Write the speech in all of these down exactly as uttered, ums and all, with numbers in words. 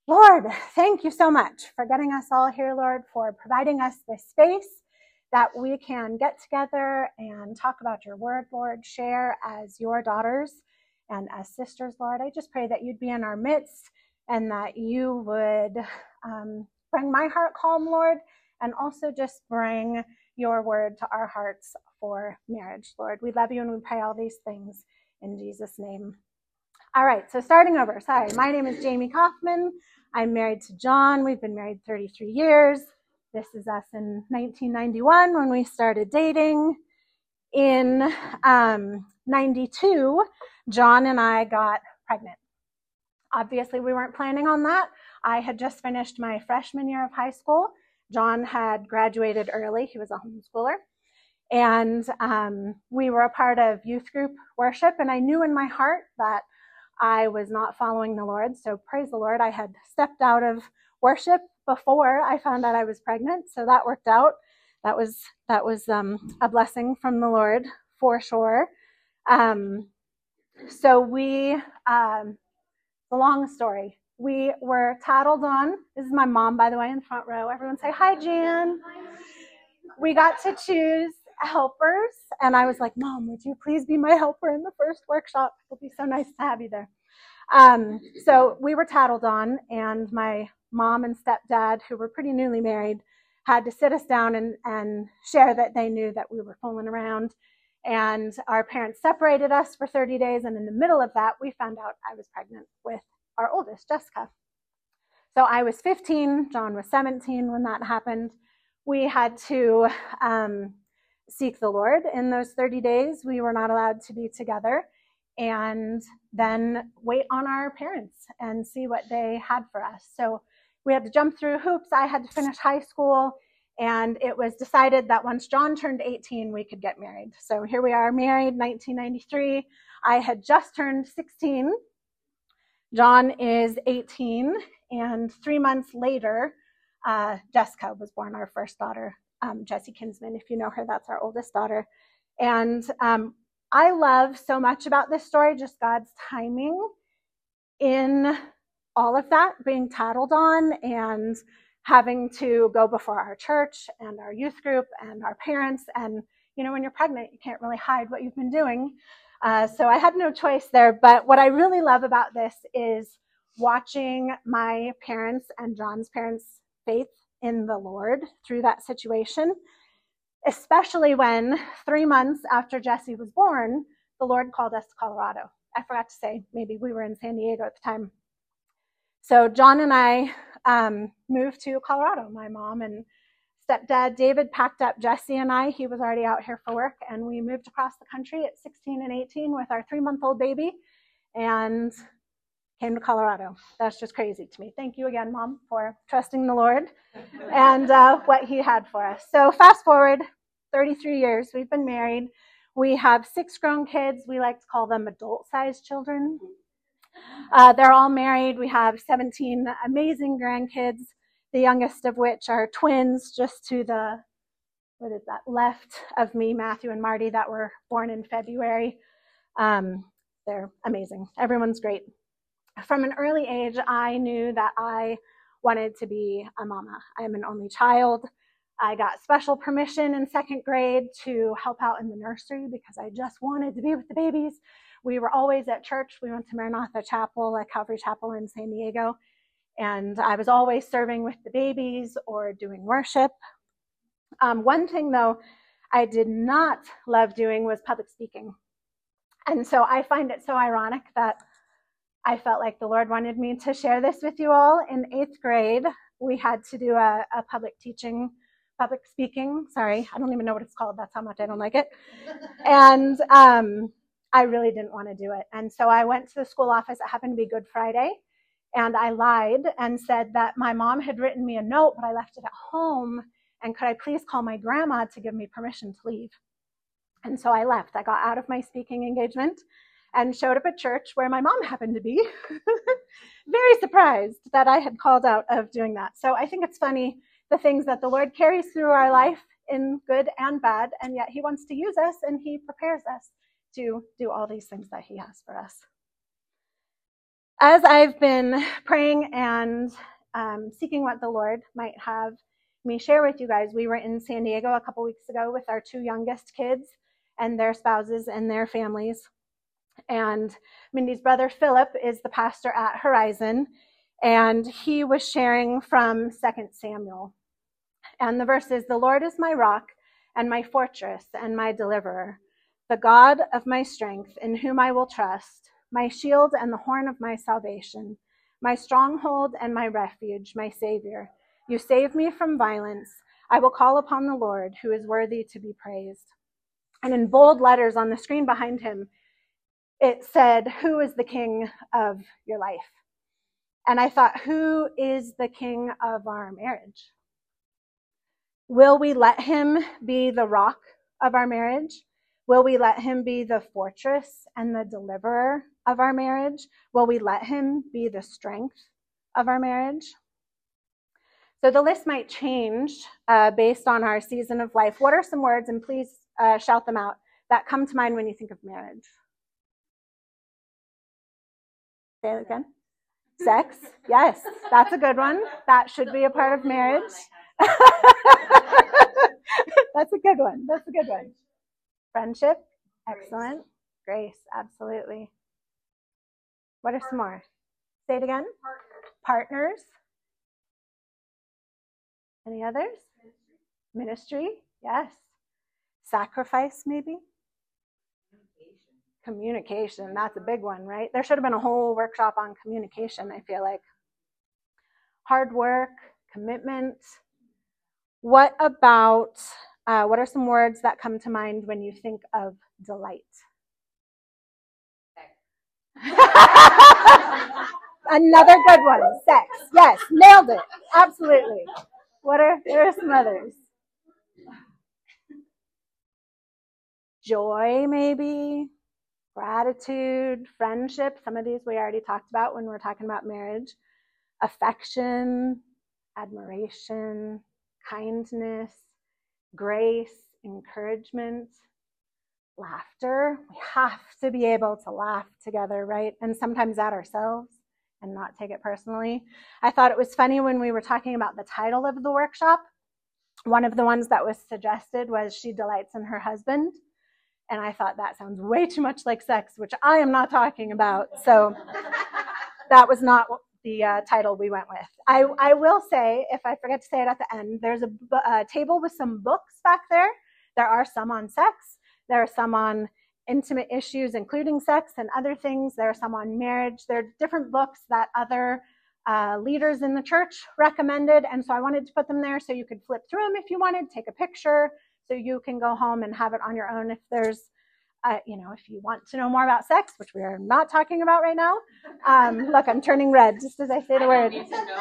Lord, thank you so much for getting us all here, Lord, for providing us this space that we can get together and talk about your word, Lord, share as your daughters and as sisters, Lord. I just pray that you'd be in our midst and that you would um, bring my heart calm, Lord, and also just bring your word to our hearts for marriage, Lord. We love you and we pray all these things in Jesus' name. All right, so starting over. Sorry, my name is Jamie Kaufman. I'm married to John. We've been married thirty-three years. This is us in nineteen ninety-one when we started dating. In um, ninety-two, John and I got pregnant. Obviously, we weren't planning on that. I had just finished my freshman year of high school. John had graduated early. He was a homeschooler. And um, we were a part of youth group worship, and I knew in my heart that I was not following the Lord. So praise the Lord. I had stepped out of worship before I found out I was pregnant. So that worked out. That was that was um, a blessing from the Lord for sure. Um, so we, um, the long story, we were tattled on. This is my mom, by the way, in the front row. Everyone say, hi, Jan. We got to choose helpers, and I was like, Mom, would you please be my helper in the first workshop? It'll be so nice to have you there. Um, so we were tattled on, and my mom and stepdad, who were pretty newly married, had to sit us down and, and share that they knew that we were fooling around. And our parents separated us for thirty days, and in the middle of that, we found out I was pregnant with our oldest, Jessica. So I was fifteen, John was seventeen when that happened. We had to um, seek the Lord in those thirty days. We were not allowed to be together, and then wait on our parents and see what they had for us. So we had to jump through hoops. I had to finish high school, and it was decided that once John turned eighteen, we could get married. So here we are, married, nineteen ninety-three. I had just turned sixteen. John is eighteen, and three months later, uh, Jessica was born, our first daughter. Um, Jessie Kinsman, if you know her, that's our oldest daughter. And um, I love so much about this story, just God's timing in all of that, being tattled on and having to go before our church and our youth group and our parents. And, you know, when you're pregnant, you can't really hide what you've been doing. Uh, so I had no choice there. But what I really love about this is watching my parents and John's parents' faith in the Lord through that situation, especially when three months after Jessie was born, the Lord called us to Colorado. I forgot to say, maybe we were in San Diego at the time. So John and I um, moved to Colorado. My mom and stepdad David packed up Jessie and I. He was already out here for work, and we moved across the country at sixteen and eighteen with our three-month-old baby and came to Colorado. That's just crazy to me. Thank you again, Mom, for trusting the Lord and uh, what he had for us. So fast forward thirty-three years, we've been married. We have six grown kids. We like to call them adult-sized children. Uh, they're all married. We have seventeen amazing grandkids, the youngest of which are twins just to the, what is that, left of me, Matthew and Marty, that were born in February. Um, they're amazing. Everyone's great. From an early age, I knew that I wanted to be a mama. I am an only child. I got special permission in second grade to help out in the nursery because I just wanted to be with the babies. We were always at church. We went to Maranatha Chapel, at Calvary Chapel in San Diego, and I was always serving with the babies or doing worship. Um, one thing, though, I did not love doing was public speaking. And so I find it so ironic that I felt like the Lord wanted me to share this with you all. In eighth grade, we had to do a, a public teaching, public speaking. Sorry, I don't even know what it's called. That's how much I don't like it. And um, I really didn't want to do it. And so I went to the school office. It happened to be Good Friday. And I lied and said that my mom had written me a note, but I left it at home. And could I please call my grandma to give me permission to leave? And so I left. I got out of my speaking engagement and showed up at church where my mom happened to be. Very surprised that I had called out of doing that. So I think it's funny, the things that the Lord carries through our life in good and bad, and yet he wants to use us and he prepares us to do all these things that he has for us. As I've been praying and um, seeking what the Lord might have me share with you guys, we were in San Diego a couple weeks ago with our two youngest kids and their spouses and their families. And Mindy's brother Philip is the pastor at Horizon, and he was sharing from Second Samuel. And the verse is, "The Lord is my rock and my fortress and my deliverer, the God of my strength, in whom I will trust, my shield and the horn of my salvation, my stronghold and my refuge, my Savior. You save me from violence. I will call upon the Lord, who is worthy to be praised." And in bold letters on the screen behind him, it said, "Who is the king of your life?" And I thought, who is the king of our marriage? Will we let him be the rock of our marriage? Will we let him be the fortress and the deliverer of our marriage? Will we let him be the strength of our marriage? So the list might change uh, based on our season of life. What are some words, and please uh, shout them out, that come to mind when you think of marriage? Say it again. Sex. Yes, that's a good one. That should be a part of marriage. That's a good one. That's a good one. Friendship. Excellent. Grace. Absolutely. What are some more? Say it again. Partners. Any others? Ministry. Yes. Sacrifice, maybe. Communication. That's a big one, right? There should have been a whole workshop on communication, I feel like. Hard work, commitment. What about, uh, what are some words that come to mind when you think of delight? Another good one. Sex. Yes, nailed it. Absolutely. What are, there are some others? Joy, maybe. Gratitude, friendship. Some of these we already talked about when we were talking about marriage. Affection, admiration, kindness, grace, encouragement, laughter. We have to be able to laugh together, right? And sometimes at ourselves and not take it personally. I thought it was funny when we were talking about the title of the workshop. One of the ones that was suggested was "She Delights in Her Husband." And I thought that sounds way too much like sex, which I am not talking about. So that was not the uh, title we went with. I, I will say, if I forget to say it at the end, there's a, a table with some books back there. There are some on sex. There are some on intimate issues, including sex and other things. There are some on marriage. There are different books that other uh, leaders in the church recommended. And so I wanted to put them there so you could flip through them if you wanted, take a picture, so you can go home and have it on your own if there's, uh, you know, if you want to know more about sex, which we are not talking about right now. Um, look, I'm turning red just as I say the word.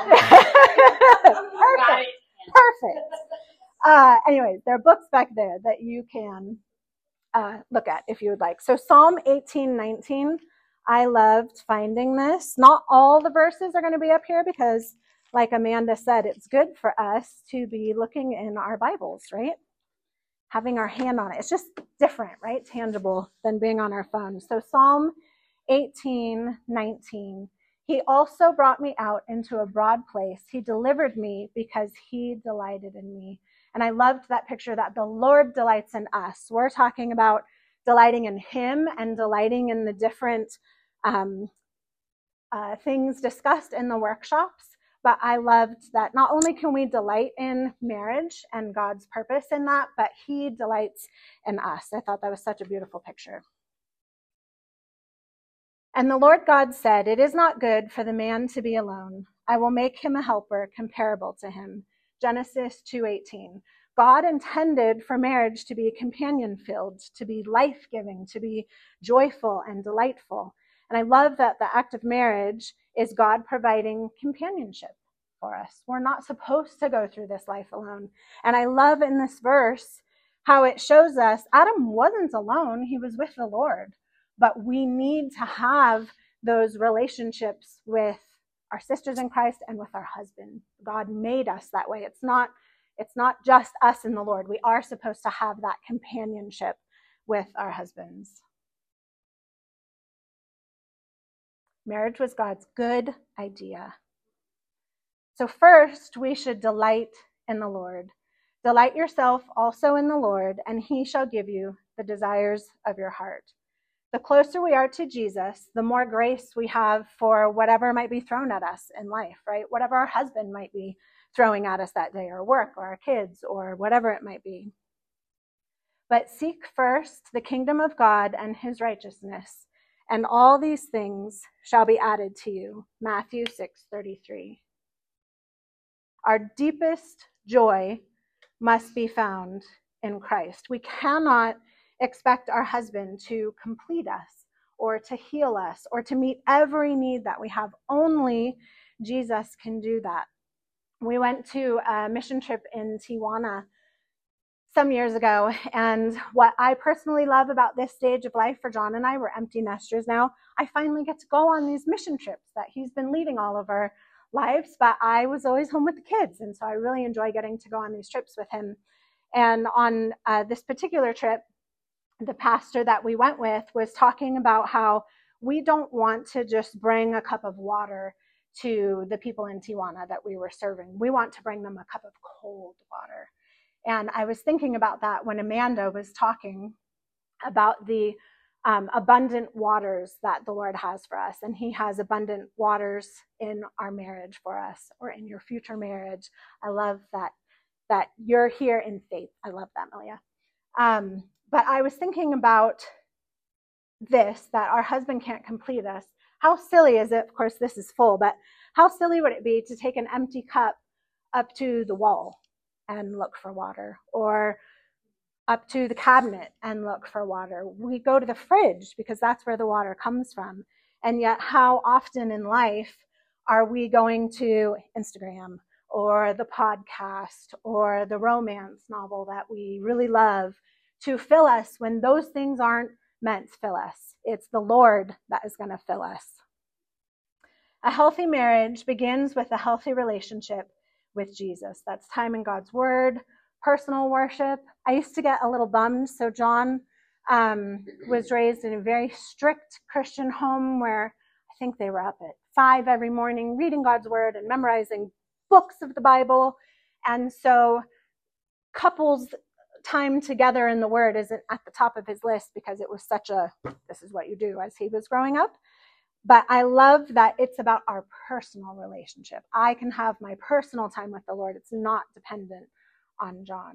Perfect. Perfect. Uh, anyways, there are books back there that you can uh, look at if you would like. So Psalm eighteen nineteen, I loved finding this. Not all the verses are going to be up here because, like Amanda said, it's good for us to be looking in our Bibles, right? Having our hand on it. It's just different, right? Tangible than being on our phone. So Psalm eighteen nineteen. He also brought me out into a broad place. He delivered me because he delighted in me. And I loved that picture that the Lord delights in us. We're talking about delighting in him and delighting in the different um, uh, things discussed in the workshops. But I loved that not only can we delight in marriage and God's purpose in that, but he delights in us. I thought that was such a beautiful picture. And the Lord God said, "It is not good for the man to be alone. I will make him a helper comparable to him." Genesis two eighteen. God intended for marriage to be companion-filled, to be life-giving, to be joyful and delightful. And I love that the act of marriage is God providing companionship for us. We're not supposed to go through this life alone. And I love in this verse how it shows us Adam wasn't alone. He was with the Lord. But we need to have those relationships with our sisters in Christ and with our husband. God made us that way. It's not, it's not just us and the Lord. We are supposed to have that companionship with our husbands. Marriage was God's good idea. So first, we should delight in the Lord. Delight yourself also in the Lord, and he shall give you the desires of your heart. The closer we are to Jesus, the more grace we have for whatever might be thrown at us in life, right? Whatever our husband might be throwing at us that day, or work, or our kids, or whatever it might be. But seek first the kingdom of God and his righteousness, and all these things shall be added to you. Matthew six thirty-three. Our deepest joy must be found in Christ. We cannot expect our husband to complete us or to heal us or to meet every need that we have. Only Jesus can do that. We went to a mission trip in Tijuana some years ago, and what I personally love about this stage of life for John and I, we're empty nesters now, I finally get to go on these mission trips that he's been leading all of our lives, but I was always home with the kids, and so I really enjoy getting to go on these trips with him. And on uh, this particular trip, the pastor that we went with was talking about how we don't want to just bring a cup of water to the people in Tijuana that we were serving. We want to bring them a cup of cold water. And I was thinking about that when Amanda was talking about the um, abundant waters that the Lord has for us. And he has abundant waters in our marriage for us, or in your future marriage. I love that, that you're here in faith. I love that, Malia. Um, but I was thinking about this, that our husband can't complete us. How silly is it? Of course, this is full, but how silly would it be to take an empty cup up to the wall and look for water, or up to the cabinet and look for water? We go to the fridge because that's where the water comes from. And yet, how often in life are we going to Instagram or the podcast or the romance novel that we really love to fill us, when those things aren't meant to fill us? It's the Lord that is going to fill us. A healthy marriage begins with a healthy relationship with Jesus. That's time in God's word, personal worship. I used to get a little bummed. So John um, was raised in a very strict Christian home where I think they were up at five every morning reading God's word and memorizing books of the Bible. And so couples time together in the word isn't at the top of his list because it was such a, this is what you do, as he was growing up. But I love that it's about our personal relationship. I can have my personal time with the Lord. It's not dependent on John.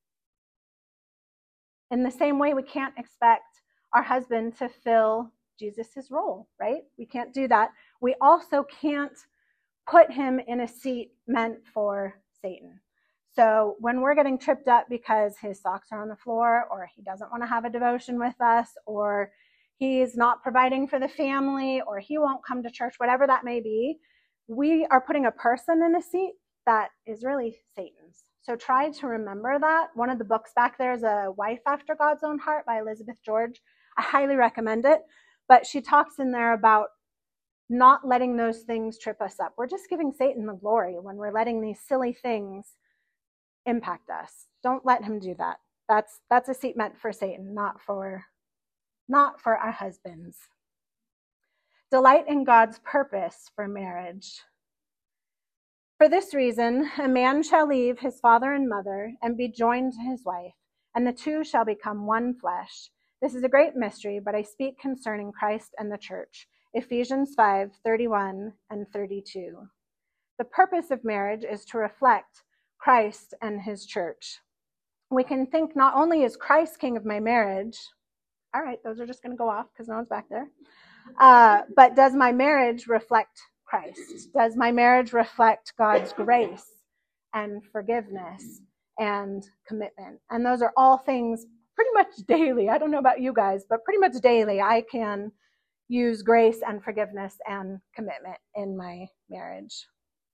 In the same way, we can't expect our husband to fill Jesus' role, right? We can't do that. We also can't put him in a seat meant for Satan. So when we're getting tripped up because his socks are on the floor, or he doesn't want to have a devotion with us, or he's not providing for the family, or he won't come to church, whatever that may be, we are putting a person in a seat that is really Satan's. So try to remember that. One of the books back there is A Wife After God's Own Heart by Elizabeth George. I highly recommend it. But she talks in there about not letting those things trip us up. We're just giving Satan the glory when we're letting these silly things impact us. Don't let him do that. That's that's a seat meant for Satan, not for not for our husbands. Delight in God's purpose for marriage. For this reason, a man shall leave his father and mother and be joined to his wife, and the two shall become one flesh. This is a great mystery, but I speak concerning Christ and the church. Ephesians five thirty-one and thirty-two. The purpose of marriage is to reflect Christ and his church. We can think, not only is Christ king of my marriage, all right, those are just going to go off because no one's back there, uh, but does my marriage reflect Christ? Does my marriage reflect God's grace and forgiveness and commitment? And those are all things pretty much daily. I don't know about you guys, but pretty much daily I can use grace and forgiveness and commitment in my marriage.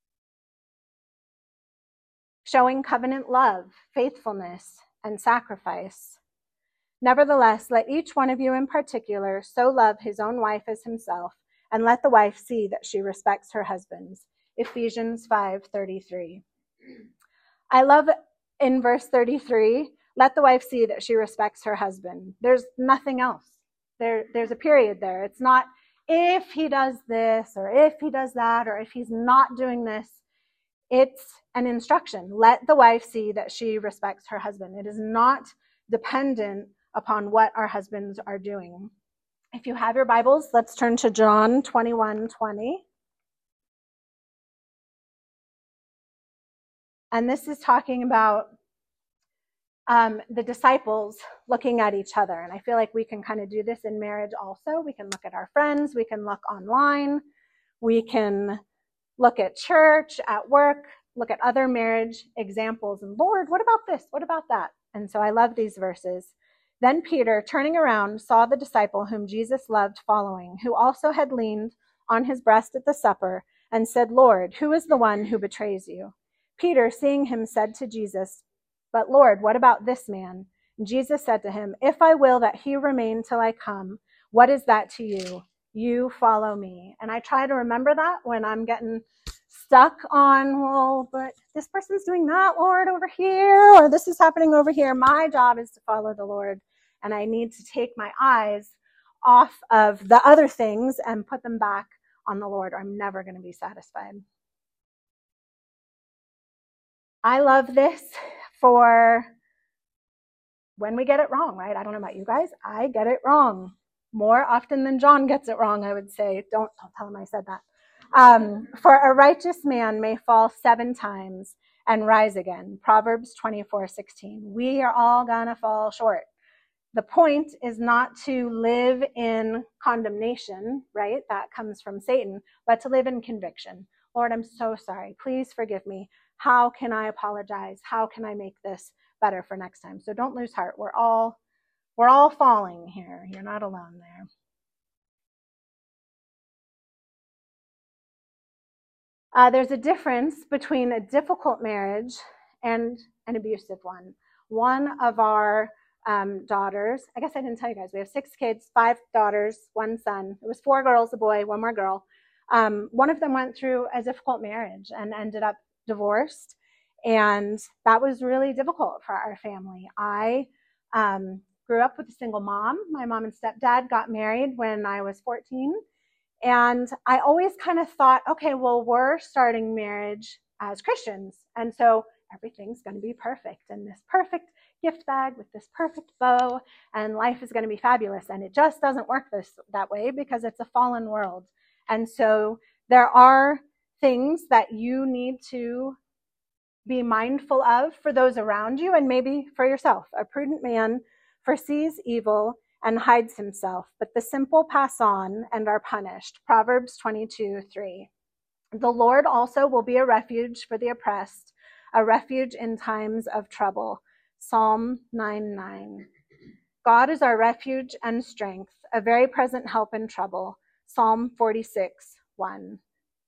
Showing covenant love, faithfulness, and sacrifice. Nevertheless, let each one of you in particular so love his own wife as himself, and let the wife see that she respects her husband. Ephesians five thirty-three. I love in verse thirty-three, let the wife see that she respects her husband. There's nothing else. There, there's a period there. It's not if he does this, or if he does that, or if he's not doing this. It's an instruction. Let the wife see that she respects her husband. It is not dependent upon what our husbands are doing. If you have your Bibles, let's turn to John twenty-one twenty. And this is talking about um, the disciples looking at each other. And I feel like we can kind of do this in marriage also. We can look at our friends. We can look online. We can look at church, at work, look at other marriage examples. And Lord, what about this? What about that? And so I love these verses. Then Peter, turning around, saw the disciple whom Jesus loved following, who also had leaned on his breast at the supper, and said, Lord, who is the one who betrays you? Peter, seeing him, said to Jesus, But Lord, what about this man? And Jesus said to him, If I will that he remain till I come, what is that to you? You follow me. And I try to remember that when I'm getting stuck on, well, but this person's doing that, Lord, over here, or this is happening over here. My job is to follow the Lord, and I need to take my eyes off of the other things and put them back on the Lord, or I'm never going to be satisfied. I love this for when we get it wrong, right? I don't know about you guys. I get it wrong more often than John gets it wrong, I would say. Don't, don't tell him I said that. Um, for a righteous man may fall seven times and rise again. Proverbs twenty-four sixteen. We are all gonna fall short. The point is not to live in condemnation, right? That comes from Satan, but to live in conviction. Lord, I'm so sorry. Please forgive me. How can I apologize? How can I make this better for next time? So don't lose heart. We're all We're all falling here. You're not alone there. Uh, there's a difference between a difficult marriage and an abusive one. One of our um, daughters, I guess I didn't tell you guys, we have six kids, five daughters, one son. It was four girls, a boy, one more girl. Um, one of them went through a difficult marriage and ended up divorced. And that was really difficult for our family. I um, grew up with a single mom. My mom and stepdad got married when I was fourteen. And I always kind of thought, okay, well, we're starting marriage as Christians. And so everything's going to be perfect and this perfect gift bag with this perfect bow, and life is going to be fabulous. And it just doesn't work this that way because it's a fallen world. And so there are things that you need to be mindful of for those around you and maybe for yourself. A prudent man foresees evil and hides himself, but the simple pass on and are punished. Proverbs twenty-two three. The Lord also will be a refuge for the oppressed, a refuge in times of trouble. Psalm nine nine. God is our refuge and strength, a very present help in trouble. Psalm forty-six one.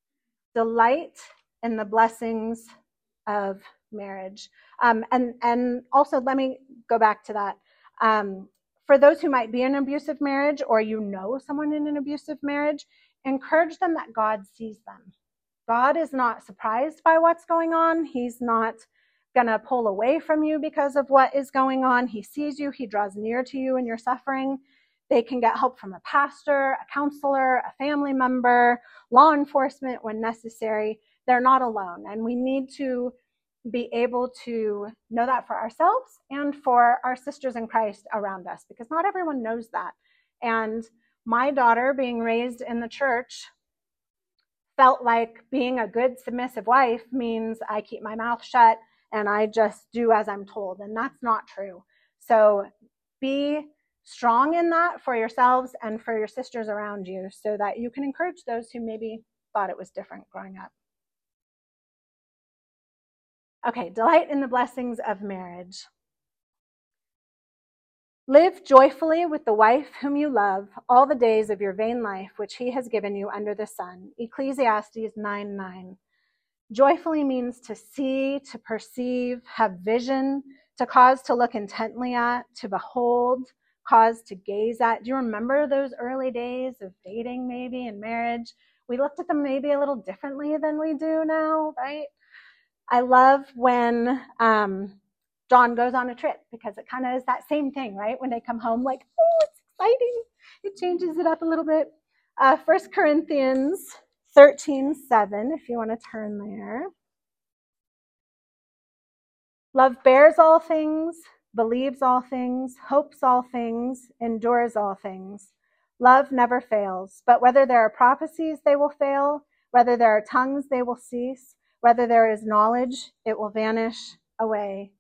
Delight in the blessings of marriage. Um, and, and also, let me go back to that. Um, for those who might be in an abusive marriage, or you know someone in an abusive marriage, encourage them that God sees them. God is not surprised by what's going on. He's not going to pull away from you because of what is going on. He sees you. He draws near to you in your suffering. They can get help from a pastor, a counselor, a family member, law enforcement when necessary. They're not alone. And we need to be able to know that for ourselves and for our sisters in Christ around us, because not everyone knows that. And my daughter, being raised in the church, felt like being a good submissive wife means I keep my mouth shut and I just do as I'm told. And that's not true. So be strong in that for yourselves and for your sisters around you so that you can encourage those who maybe thought it was different growing up. Okay, delight in the blessings of marriage. Live joyfully with the wife whom you love all the days of your vain life, which he has given you under the sun. Ecclesiastes nine nine. Joyfully means to see, to perceive, have vision, to cause to look intently at, to behold, cause to gaze at. Do you remember those early days of dating maybe and marriage? We looked at them maybe a little differently than we do now, right? I love when um, John goes on a trip, because it kind of is that same thing, right? When they come home, like, oh, it's exciting. It changes it up a little bit. Uh, First Corinthians thirteen seven, if you want to turn there. Love bears all things, believes all things, hopes all things, endures all things. Love never fails, but whether there are prophecies, they will fail. Whether there are tongues, they will cease. Whether there is knowledge, it will vanish away.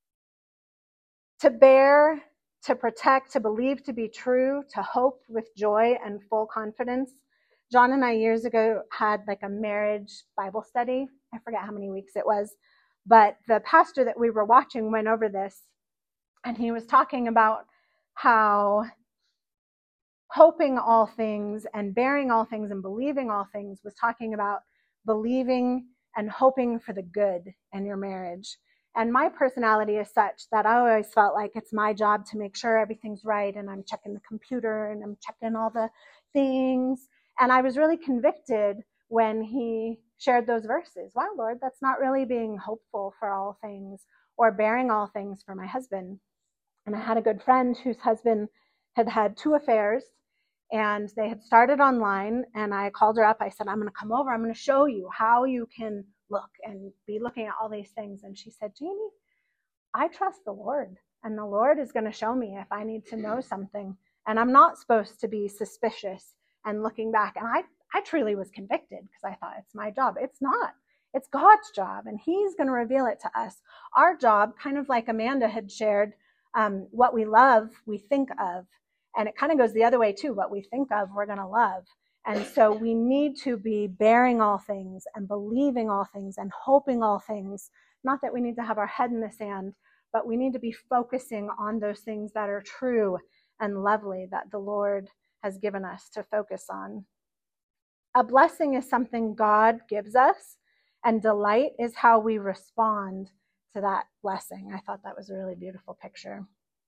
To bear, to protect, to believe to be true, to hope with joy and full confidence. John and I years ago had like a marriage Bible study. I forget how many weeks it was, but the pastor that we were watching went over this, and he was talking about how hoping all things and bearing all things and believing all things was talking about believing and hoping for the good in your marriage. And my personality is such that I always felt like it's my job to make sure everything's right, and I'm checking the computer and I'm checking all the things. And I was really convicted when he shared those verses. Wow, Lord, that's not really being hopeful for all things or bearing all things for my husband. And I had a good friend whose husband had had two affairs, and they had started online, and I called her up. I said, I'm going to come over. I'm going to show you how you can look and be looking at all these things. And she said, Jamie, I trust the Lord, and the Lord is going to show me if I need to know something. And I'm not supposed to be suspicious and looking back. And I, I truly was convicted because I thought it's my job. It's not. It's God's job, and he's going to reveal it to us. Our job, kind of like Amanda had shared, um, what we love, we think of. And it kind of goes the other way too. What we think of, we're going to love. And so we need to be bearing all things and believing all things and hoping all things. Not that we need to have our head in the sand, but we need to be focusing on those things that are true and lovely that the Lord has given us to focus on. A blessing is something God gives us, and delight is how we respond to that blessing. I thought that was a really beautiful picture.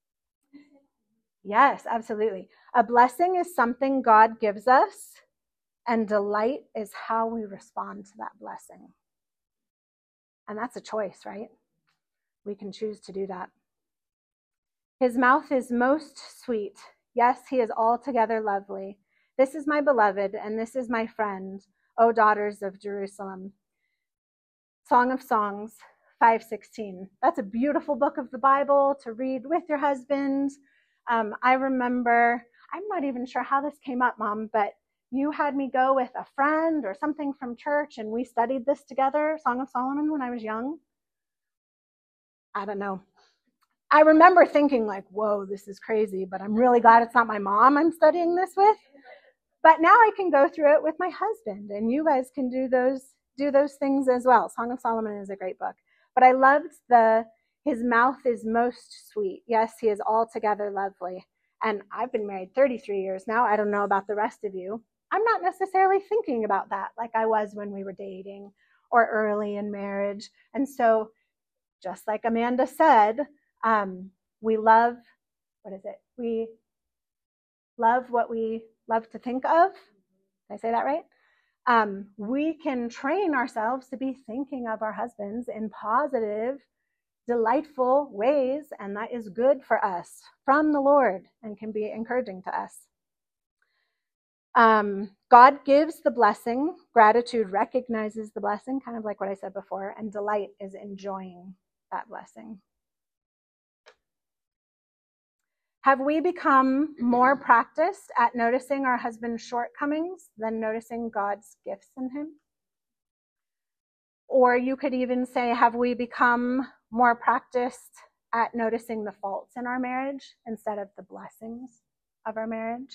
Yes, absolutely. A blessing is something God gives us, and delight is how we respond to that blessing. And that's a choice, right? We can choose to do that. His mouth is most sweet. Yes, he is altogether lovely. This is my beloved, and this is my friend, O daughters of Jerusalem. Song of Songs, five sixteen. That's a beautiful book of the Bible to read with your husband. Um, I remember, I'm not even sure how this came up, Mom, but you had me go with a friend or something from church, and we studied this together, Song of Solomon, when I was young. I don't know. I remember thinking like, whoa, this is crazy, but I'm really glad it's not my mom I'm studying this with. But now I can go through it with my husband, and you guys can do those do those things as well. Song of Solomon is a great book. But I loved the, his mouth is most sweet. Yes, he is altogether lovely. And I've been married thirty-three years now. I don't know about the rest of you. I'm not necessarily thinking about that like I was when we were dating or early in marriage. And so just like Amanda said, um, we love, what is it? We love what we love to think of. Did I say that right? Um, we can train ourselves to be thinking of our husbands in positive, delightful ways, and that is good for us from the Lord and can be encouraging to us. Um, God gives the blessing. Gratitude recognizes the blessing, kind of like what I said before, and delight is enjoying that blessing. Have we become more practiced at noticing our husband's shortcomings than noticing God's gifts in him? Or you could even say, have we become more practiced at noticing the faults in our marriage instead of the blessings of our marriage?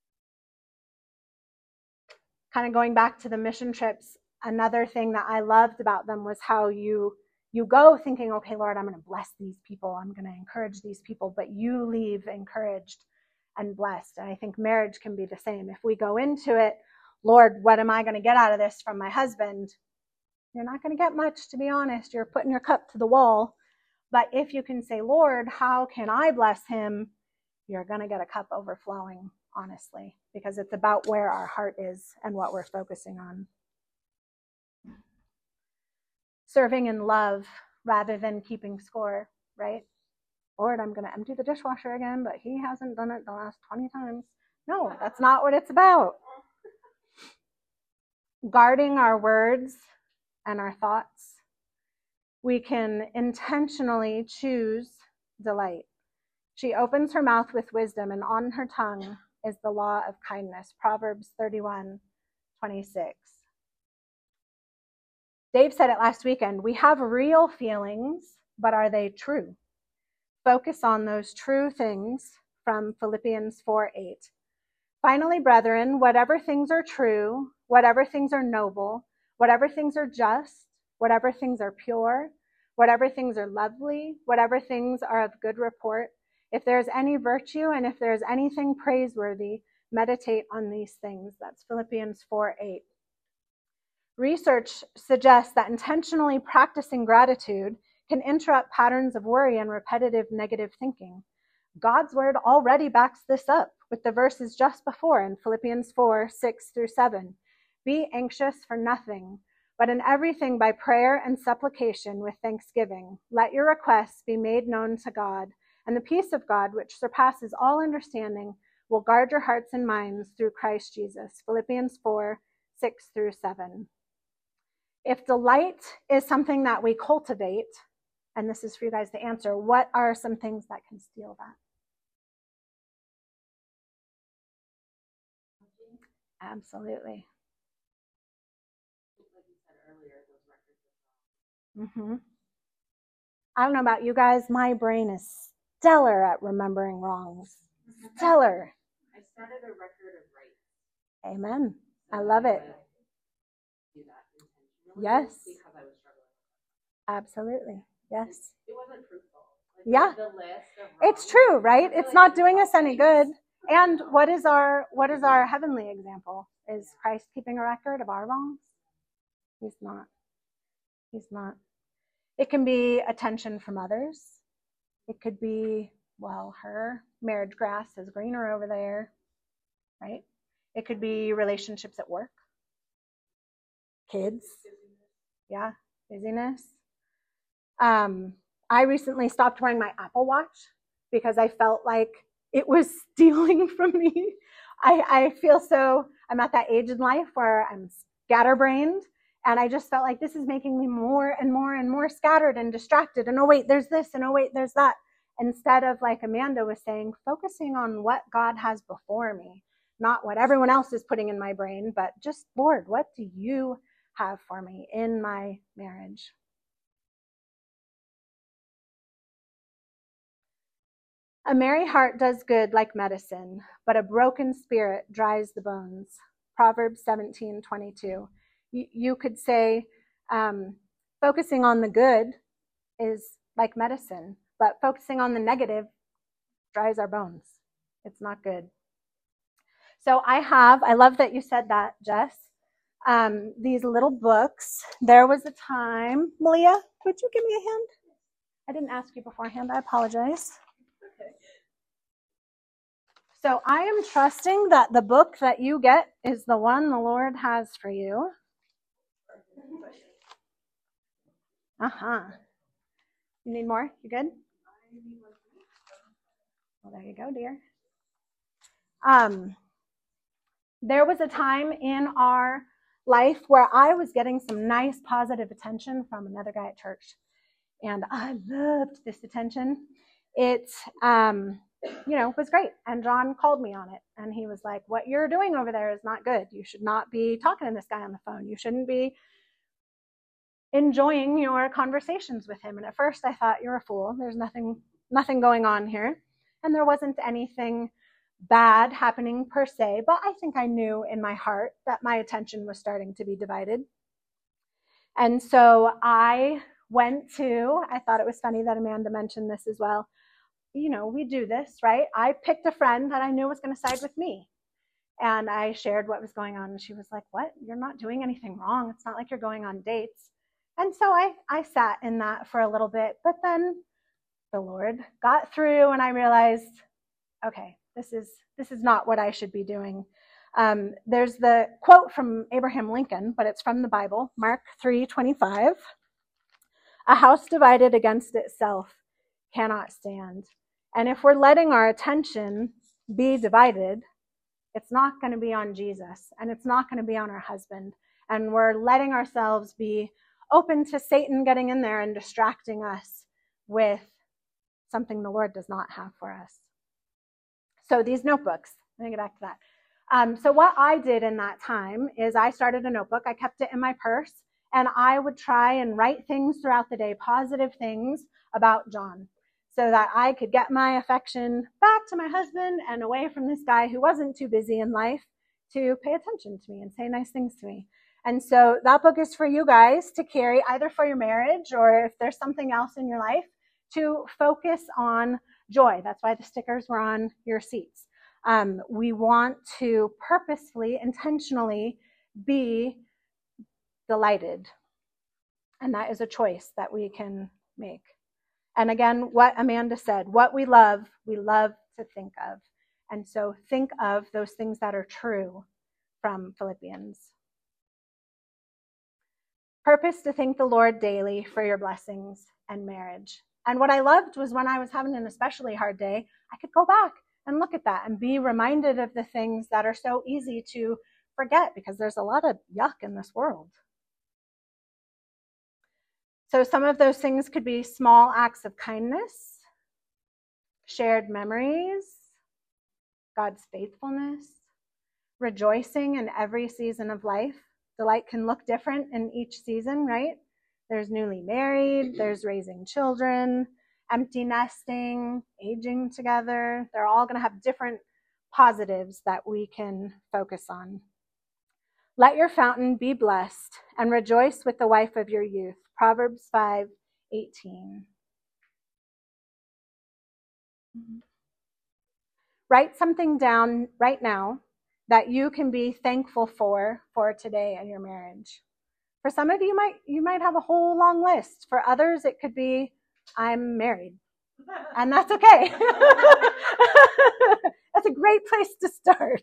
Kind of going back to the mission trips, another thing that I loved about them was how you You go thinking, okay, Lord, I'm going to bless these people. I'm going to encourage these people, but you leave encouraged and blessed. And I think marriage can be the same. If we go into it, Lord, what am I going to get out of this from my husband? You're not going to get much, to be honest. You're putting your cup to the wall. But if you can say, Lord, how can I bless him? You're going to get a cup overflowing, honestly, because it's about where our heart is and what we're focusing on. Serving in love rather than keeping score, right? Lord, I'm going to empty the dishwasher again, but he hasn't done it the last twenty times. No, that's not what it's about. guarding our words and our thoughts. We can intentionally choose delight. She opens her mouth with wisdom, and on her tongue is the law of kindness. Proverbs thirty-one twenty-six. Dave said it last weekend. We have real feelings, but are they true? Focus on those true things from Philippians four eight. Finally, brethren, whatever things are true, whatever things are noble, whatever things are just, whatever things are pure, whatever things are lovely, whatever things are of good report, if there's any virtue and if there's anything praiseworthy, meditate on these things. That's Philippians four eight. Research suggests that intentionally practicing gratitude can interrupt patterns of worry and repetitive negative thinking. God's word already backs this up with the verses just before in Philippians four six through seven. Be anxious for nothing, but in everything by prayer and supplication with thanksgiving. Let your requests be made known to God, and the peace of God, which surpasses all understanding, will guard your hearts and minds through Christ Jesus. Philippians four six through seven. If delight is something that we cultivate, and this is for you guys to answer, what are some things that can steal that? Absolutely. Mm-hmm. I don't know about you guys, my brain is stellar at remembering wrongs. Stellar. I started a record of rights. Amen. I love it. Do that intentionally. Yes. Because I was struggling. Absolutely. Yes. It wasn't fruitful. Like, yeah. The list of it's true, right? It's not doing us any good. And what is our what is our heavenly example? Is Christ keeping a record of our wrongs? He's not. He's not. It can be attention from others. It could be, well, her marriage grass is greener over there, right? It could be relationships at work. Kids. Yeah, busyness. Um, I recently stopped wearing my Apple Watch because I felt like it was stealing from me. I, I feel so, I'm at that age in life where I'm scatterbrained, and I just felt like this is making me more and more and more scattered and distracted. And oh, wait, there's this, and oh, wait, there's that. Instead of, like Amanda was saying, focusing on what God has before me, not what everyone else is putting in my brain, but just, Lord, what do you have for me in my marriage? A merry heart does good like medicine, but a broken spirit dries the bones. Proverbs seventeen twenty-two. You, you could say um, focusing on the good is like medicine, but focusing on the negative dries our bones. It's not good. So I have, I love that you said that, Jess, um, these little books. There was a time, Malia, would you give me a hand? I didn't ask you beforehand, I apologize. So I am trusting that the book that you get is the one the Lord has for you. Uh-huh. You need more? You good? Well, there you go, dear. Um, there was a time in our life where I was getting some nice positive attention from another guy at church. And I loved this attention. It, um, you know, was great. And John called me on it. And he was like, what you're doing over there is not good. You should not be talking to this guy on the phone. You shouldn't be enjoying your conversations with him. And at first I thought, you're a fool. There's nothing, nothing going on here. And there wasn't anything bad happening per se. But I think I knew in my heart that my attention was starting to be divided. And so I went to, I thought it was funny that Amanda mentioned this as well. You know, we do this, right? I picked a friend that I knew was going to side with me. And I shared what was going on. And she was like, what? You're not doing anything wrong. It's not like you're going on dates. And so I, I sat in that for a little bit. But then the Lord got through and I realized, okay, this is, this is not what I should be doing. Um, there's the quote from Abraham Lincoln, but it's from the Bible, Mark three twenty-five. A house divided against itself cannot stand. And if we're letting our attention be divided, it's not going to be on Jesus, and it's not going to be on our husband, and we're letting ourselves be open to Satan getting in there and distracting us with something the Lord does not have for us. So these notebooks, let me get back to that. Um, so what I did in that time is I started a notebook. I kept it in my purse, and I would try and write things throughout the day, positive things about John, so that I could get my affection back to my husband and away from this guy who wasn't too busy in life to pay attention to me and say nice things to me. And so that book is for you guys to carry, either for your marriage or if there's something else in your life, to focus on joy. That's why the stickers were on your seats. Um, we want to purposefully, intentionally be delighted. And that is a choice that we can make. And again, what Amanda said, what we love, we love to think of. And so think of those things that are true from Philippians. Purpose to thank the Lord daily for your blessings and marriage. And what I loved was when I was having an especially hard day, I could go back and look at that and be reminded of the things that are so easy to forget because there's a lot of yuck in this world. So some of those things could be small acts of kindness, shared memories, God's faithfulness, rejoicing in every season of life. Delight can look different in each season, right? There's newly married, there's raising children, empty nesting, aging together. They're all going to have different positives that we can focus on. Let your fountain be blessed and rejoice with the wife of your youth. Proverbs five eighteen. Write something down right now that you can be thankful for for today in your marriage. For some of you, might you might have a whole long list. For others, it could be, I'm married. And that's okay. That's a great place to start.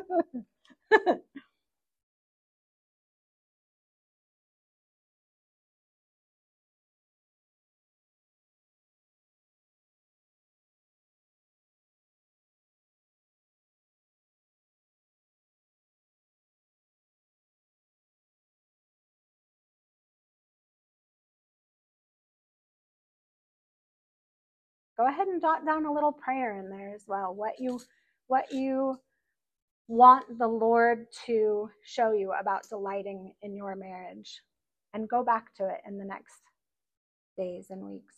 Go ahead and jot down a little prayer in there as well. What you, what you want the Lord to show you about delighting in your marriage. And go back to it in the next days and weeks.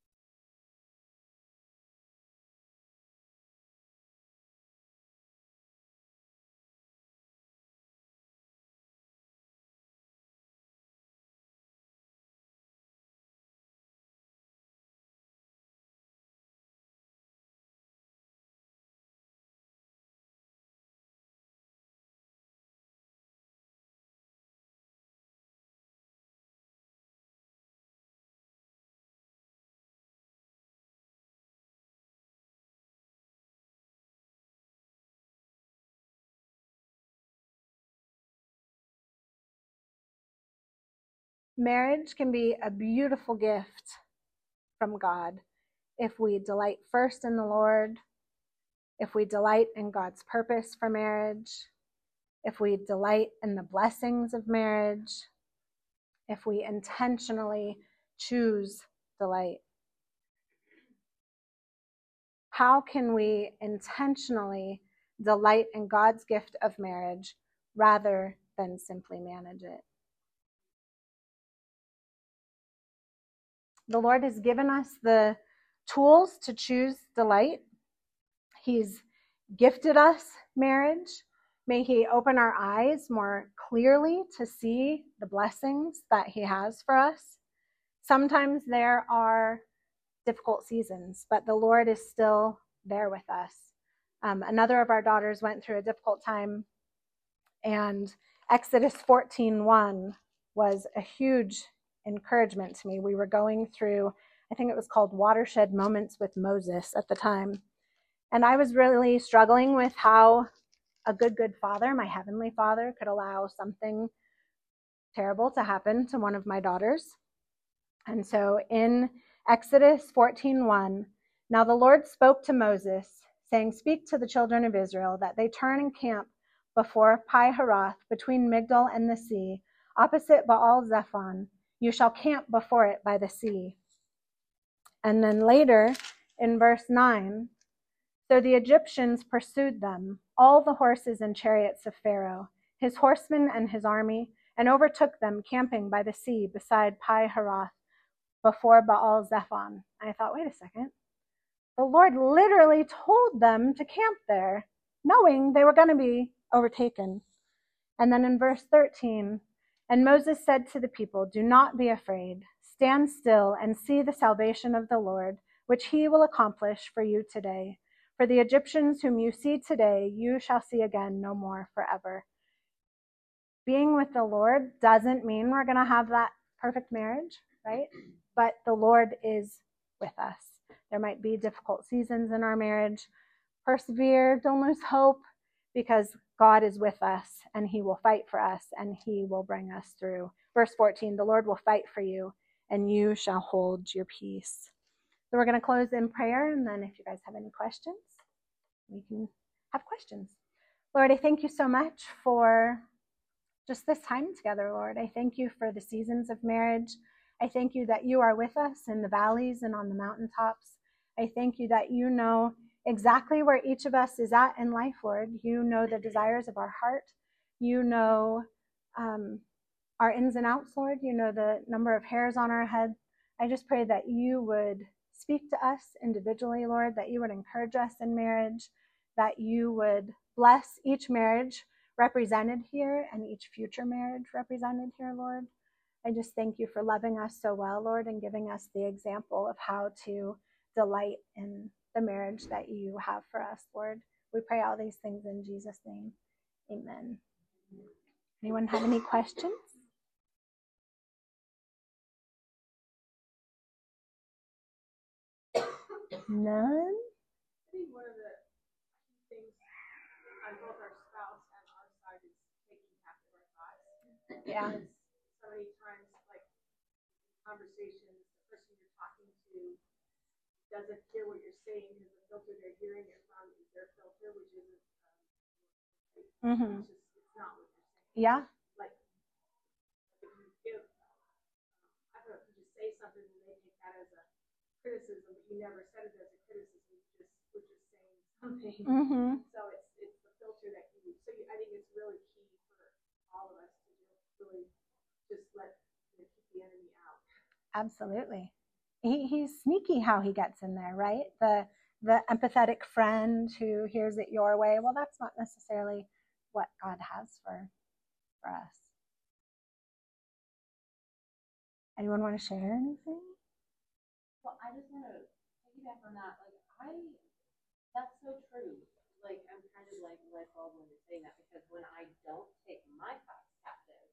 Marriage can be a beautiful gift from God if we delight first in the Lord, if we delight in God's purpose for marriage, if we delight in the blessings of marriage, if we intentionally choose delight. How can we intentionally delight in God's gift of marriage rather than simply manage it? The Lord has given us the tools to choose delight. He's gifted us marriage. May He open our eyes more clearly to see the blessings that He has for us. Sometimes there are difficult seasons, but the Lord is still there with us. Um, another of our daughters went through a difficult time, and Exodus fourteen one was a huge encouragement to me. We were going through, I think it was called Watershed Moments with Moses at the time. And I was really struggling with how a good, good father, my heavenly Father, could allow something terrible to happen to one of my daughters. And so in Exodus fourteen one, now the Lord spoke to Moses, saying, speak to the children of Israel that they turn and camp before Pi-haroth between Migdol and the sea opposite Baal-zephon. You shall camp before it by the sea. And then later in verse nine, so the Egyptians pursued them, all the horses and chariots of Pharaoh, his horsemen and his army, and overtook them camping by the sea beside Pi-hahiroth before Baal-zephon. I thought, wait a second. The Lord literally told them to camp there, knowing they were going to be overtaken. And then in verse thirteen, and Moses said to the people, do not be afraid. Stand still and see the salvation of the Lord, which he will accomplish for you today. For the Egyptians whom you see today, you shall see again no more forever. Being with the Lord doesn't mean we're going to have that perfect marriage, right? But the Lord is with us. There might be difficult seasons in our marriage. Persevere, don't lose hope, because God is with us and he will fight for us and he will bring us through. Verse fourteen, the Lord will fight for you and you shall hold your peace. So we're going to close in prayer, and then if you guys have any questions, we can have questions. Lord, I thank you so much for just this time together, Lord. I thank you for the seasons of marriage. I thank you that you are with us in the valleys and on the mountaintops. I thank you that you know exactly where each of us is at in life, Lord. You know the desires of our heart. You know um, our ins and outs, Lord. You know the number of hairs on our head. I just pray that you would speak to us individually, Lord, that you would encourage us in marriage, that you would bless each marriage represented here and each future marriage represented here, Lord. I just thank you for loving us so well, Lord, and giving us the example of how to delight in the marriage that you have for us, Lord. We pray all these things in Jesus' name. Amen. Anyone have any questions? None? I think one of the key things on both our spouse and our side is taking captive our thoughts. Yeah. Because so many times, like conversations, the person you're talking to doesn't hear what you're saying because the filter they're hearing it from is their filter, which isn't. Um, Mm-hmm. it's just it's not what you're saying. Yeah. Like if you give, um, I don't know, if you just say something and they take that as a criticism, but you never said it as a criticism. You just were just saying something. Mm-hmm. So it's it's the filter that you. So you, I think it's really key for all of us to just really just let you know, keep the enemy out. Absolutely. He he's sneaky how he gets in there, right? The the empathetic friend who hears it your way. Well, that's not necessarily what God has for for us. Anyone want to share anything? Well, I just want to piggyback on that. Like, I, that's so true. Like, I'm kind of like light bulb when you're saying that, because when I don't take my thoughts captive,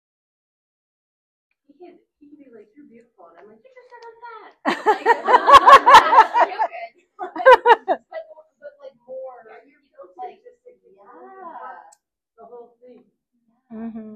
he can, he can be like, you're beautiful. And I'm like, you just said I'm fat. Like, that's stupid. Like, but, but like more, yeah, you're like, just like, yeah, the whole thing. Yeah. Mm-hmm.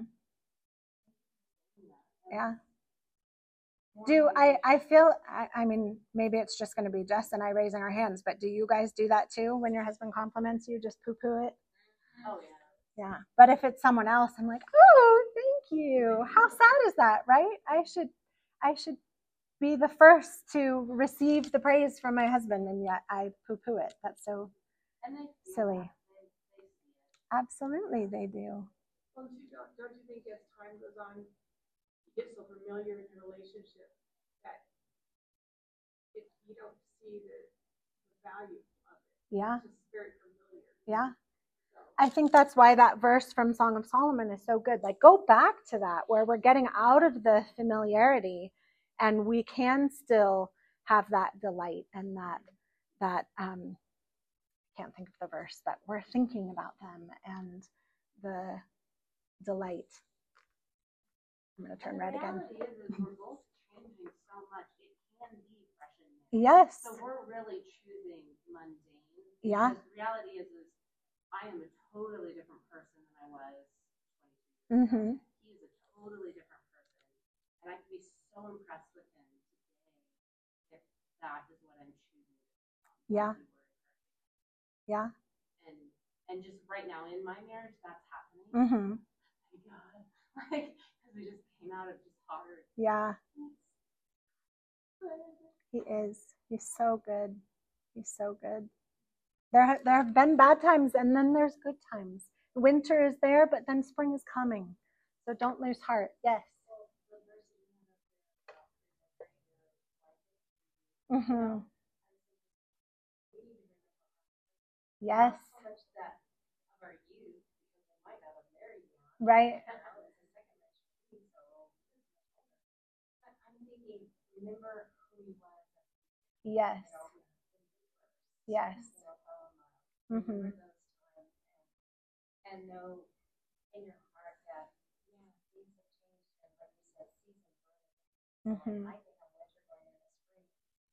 Yeah. Do I, I feel, I, I mean, maybe it's just going to be Jess and I raising our hands, but do you guys do that too? When your husband compliments you, just poo-poo it? Oh, yeah. Yeah. But if it's someone else, I'm like, oh, thank you. How sad is that, right? I should, I should be the first to receive the praise from my husband, and yet I poo-poo it. That's so and they silly. They, they see it. Absolutely, they do. Well, don't you, don't, don't you think as time goes on, you get so familiar in your relationship that if you don't see the, the value of it, Yeah. it's just very familiar. Yeah. So, I think that's why that verse from Song of Solomon is so good. Like, go back to that where we're getting out of the familiarity and we can still have that delight and that, that, um, I can't think of the verse, but we're thinking about them and the delight. I'm going to turn red again. The reality is, is we're both changing so much. It can be fresh and new. Yes. So we're really choosing mundane. Yeah. Because the reality is, is I am a totally different person than I was twenty-two years Mm-hmm. ago. He's a totally different person. And I can be so impressed with him today if that is what I'm choosing. Yeah. Yeah. And and just right now in my marriage, that's happening. Mm-hmm. Thank God. Like, because And it just came out of just hard. Yeah. He is. He's so good. He's so good. There, there have been bad times, and then there's good times. Winter is there, but then spring is coming. So don't lose heart. Yes. Mm-hmm. Yes. Right. Remember who he was. Yes. Yes. Mm-hmm. And know in your heart that, yeah, things have changed, and like you said, seasons are mm-hmm. I think I'm winter going into spring.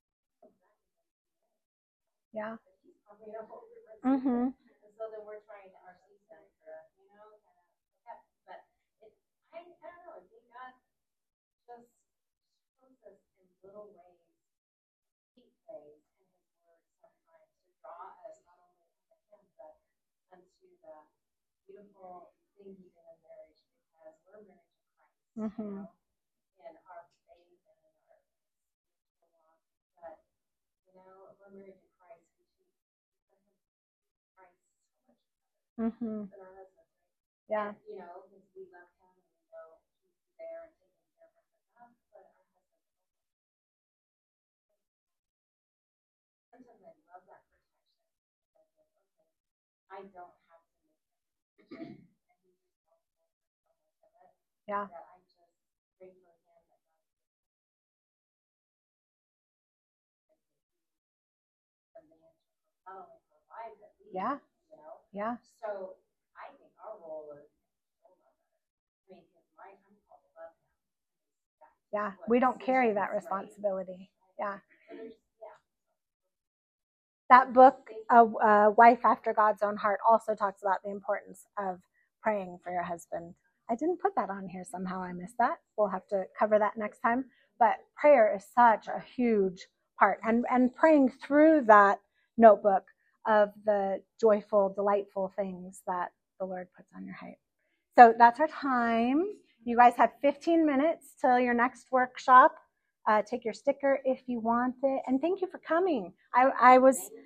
Yeah. He's probably in a whole different mm-hmm. season. And so then we're trying our season for, you know, kind of, yeah. But it, I, I don't know, I think God just shows us in little ways, deep ways in his word sometimes to draw us not only unto him, but unto the beautiful thing he did in marriage, because we're married to Christ, mm-hmm. you know, in our faith and in our spiritual walk. But, you know, we're married to Christ, we choose Christ so much better mm-hmm. than our husbands, right? Yeah. And, you know, because we love him and we know he's there and taking care of us enough, but our husbands sometimes I love that protection. Like, okay, I don't have to make that decision, and he's responsible for so much of it. Yeah. That I just pray for him that God the man to not only provide but lead, yeah. you know. Yeah. So I think our role is so much better. I mean, because my I'm called to love him. Yeah. We don't carry that responsibility. Right? Yeah. That book, a, a Wife After God's Own Heart, also talks about the importance of praying for your husband. I didn't put that on here somehow. I missed that. We'll have to cover that next time. But prayer is such a huge part. And, and praying through that notebook of the joyful, delightful things that the Lord puts on your heart. So that's our time. You guys have fifteen minutes till your next workshop. Uh, take your sticker if you want it. And thank you for coming. I, I was...